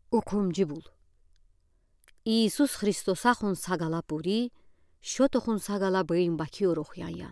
Укумжи бул. Иисус Христосахун сагала бури, шотухун сагала бэйн баки урухян.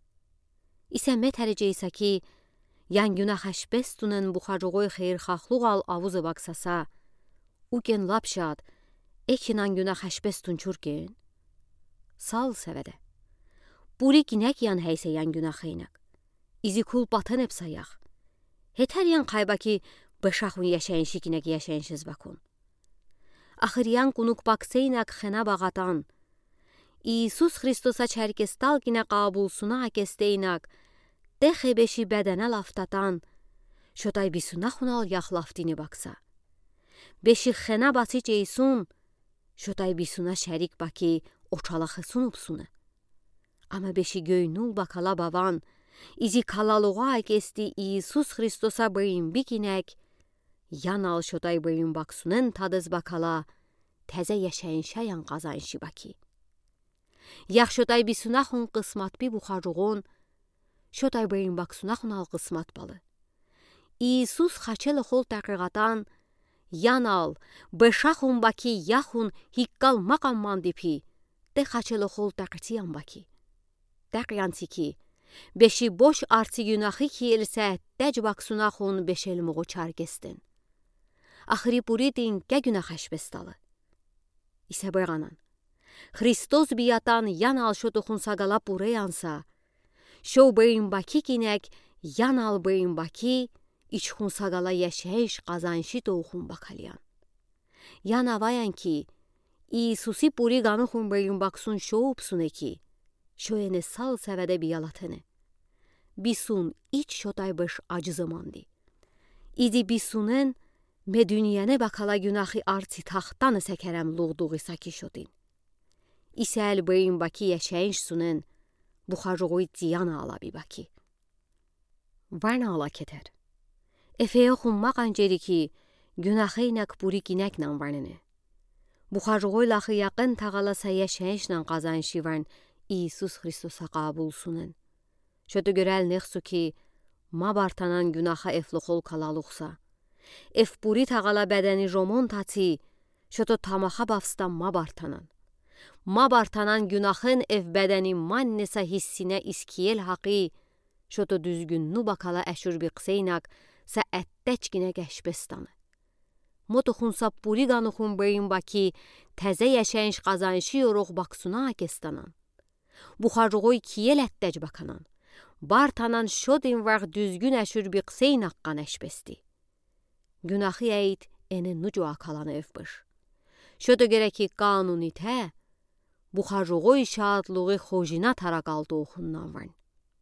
Исе метережейса ки, янгюна хашбестунен бухажугой хейрхахлугал авузы баксаса, укен лапшад, экин ангюна хашбестун чуркен. Сал севеде. Бури кинек ян хейсе янгюна хейнак. Изи кул батан епсаях. Heter yan kayba ki bışaxun yaşayınşı kinək yaşayınşız bakun. Axır yan qunuk bakseynak xena bağatan. İisus Hristosa çərkestal kinə qabulsuna akesteynak. Dexe beşi bədənə laftatan. Şotay bisunaxunal yax laftini baksa. Beşi xena basi ceysun. Şotay bisuna şərik baki oçalaxı sunupsunu. Ama beşi göynul bakala bavan. İzi kalalığa akesti İisus Hristosa bəyim bikinek. Yanal şotay bəyim baksunen tadız bakala. Təzə yaşayınşayan qazanşı baki. Yax şotay bisunaxun qısmat bi buxaruğun. Şotay bəyim baksunaxun al qısmat balı. İisus xaçəli xol təqiqatan. Yanal, bışaxun baki yaxun hikkal maqamman dipi. De xaçəli xol təqitiyan baki. Təqiyansi ki, beşi boş arti günahı ki elsə dəc baksunaxun beşelmuğu çargestin. Axırı buridin gə günah əşbestalı. İsə bəğanan. Hristos biyatan yanal şotuxun sagala bureyansa, şov bəyin baki kinek yanal bəyin baki, içxun sagala yaşayış qazanşı doğun bakalyan. Yanavayan ki, İisusi buri qanuxun bəyin baksun şovupsun eki, şoyene sal sevede biyalatını. Bisun iç şotaymış acı zamandı. İdi bisunen me dünyene bakala günahı arti taxtanı səkərəm luğduğu saki şodin. İsəl bəyin baki yaşayınş sunen buxarıqoy diyana ala bir baki. Varna ala keter. Efeyə xunmaq anceri ki günahı inak buri ginəklə varnını. Buxarıqoy laxı yaqın tağalasa yaşayınşla qazanşı varn İisus Hristosa qabulsunen. Şötü görəl nexsu ki, ma bartanan günaha efluxol kalaluqsa. Efburi tağala bədəni romon tati, şötü tamaxa bafstan ma bartanan. Ma bartanan günahın ev bədəni mannesa hissinə iskiyel haqi, şötü düzgünlü bakala əşür biqseynak, sa ətdəçkinə gəşbestanı. Motuxunsa buri qanuxun bəyin baki, təzə yaşayınş qazanşı yoruq baksuna akestanan. Buxarıqoy kiyel ətdəc bakanan. Bartanan şodin var düzgün əşür biqseyn haqqan əşbesti. Günahı əyid ene nucu akalanı evbış. Şödə gerə ki qanuni tə, buxarıqoy şadlığı xojina taraqaldı oxundan varn.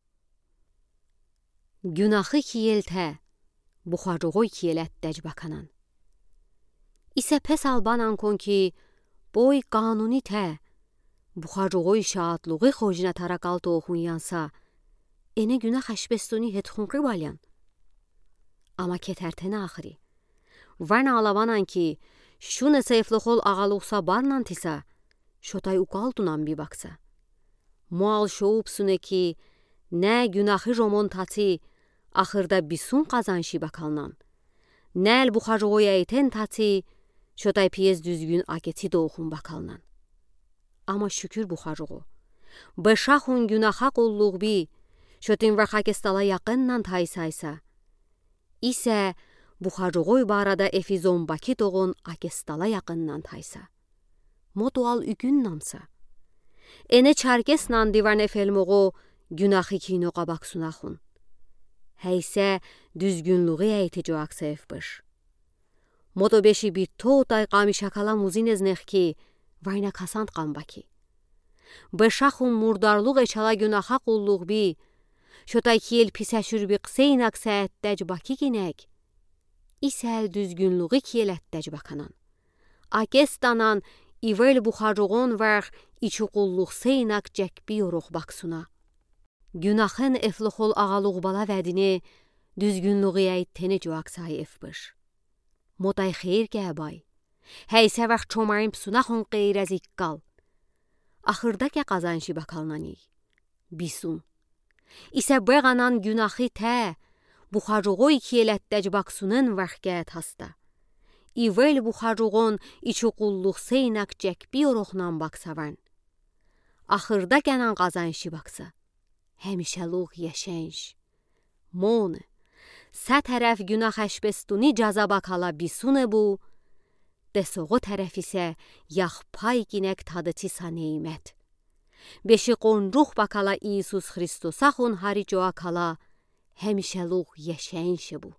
Günahı kiyel tə, buxarıqoy kiyel ətdəc bakanan. İsə pes albanan kon ki, boy qanuni tə, buxarıqoy şadlığı xojina taraqaldı oxun yansa, ene günah əşbestoni hetxunqi balyan. Ama ketərtənə axırı. Varna alavanan ki, şune seyfluxol ağaluqsa barnan tisa, şotay uqaldunan bir baksa. Mual şoupsune ki, nə günahı romon tati, axırda bisun qazanşı bakalnan. Nəl buxarıqoy əytən tati, şotay piyez düzgün ageti doğun bakalnan. Ama şükür buxarıqo. Bışaxun günaha qulluq bi, şötin var xakestala yaxınnan taysaysa. İsə buxarıqoy barada efizon baki doğun akestala yaxınnan taysa. Modual ügün namsa. Ene çarkesnan divarne felmoğu günahı kinoqa baksunaxun. Heysə düzgünlüğü əytici aksa efbış. Modo beşi bir toğday qamişakala muzinez nex ki, vayna kasant qan baki. Bışaxun murdarluq eçala günaha qulluq bi, şotay kiyel pisəşür bi qseynak səyətdəc baki ginek. İsəl düzgünlüğü kiyel ətdəc bakanan. Akestanan ivel buxarıqon var içi qulluq seynak cəkbi yoruq baksuna. Günahın efluxol ağaluq bala vədini düzgünlüğü əytəni cuaksay efbış. Moday xeyr gəbay. Heysə vaxt çomayım sunaxun qeyrəz iqqal. Axırda kə qazanşı bakalnani. Bisun. İsə bəğanan günahı tə, buxarıqoy kiyelətdəc baksunen vaxgət hasta. İvel buxarruğun içi qulluq seynak cək biyoruqnan baksavən. Axırda gənan qazanışı baksa. Həmişəluq yeşenş. Mon. Sə tərəf günah əşbestuni caza bakala bisune bu. Desoğu tərəf isə yax pay ginək tadıçı sa neymət. Beşi qonruq bakala İsus Xristosa xun haricoa kala. Həmişəluq yeşenş bu.